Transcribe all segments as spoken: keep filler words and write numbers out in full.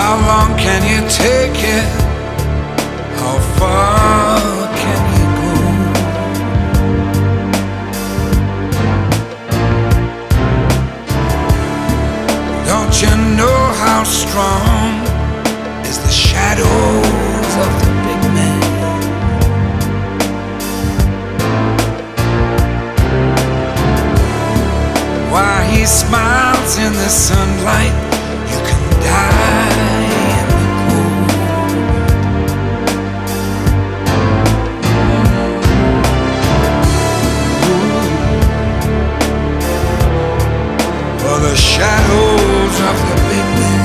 How long can you take it? How far can you go? Don't you know how strong is the shadows of the big man? Why he smiles in the sunlight, you can die in the cold. For the shadows of the big man.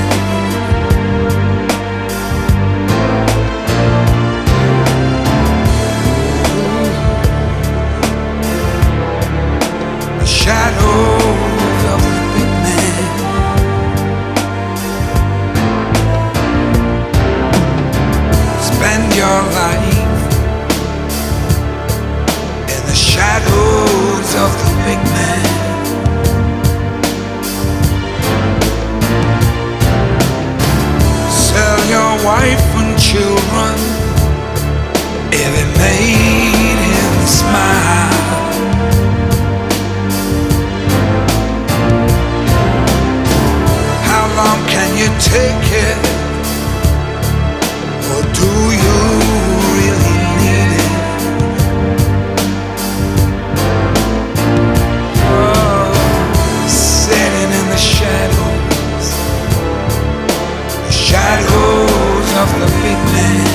The shadows of the big man. Spend your life in the shadows of the big man. Sell your wife and children if it made him smile. How long can you take it? Or do you really need it? Oh, sitting in the shadows, the shadows of the big man.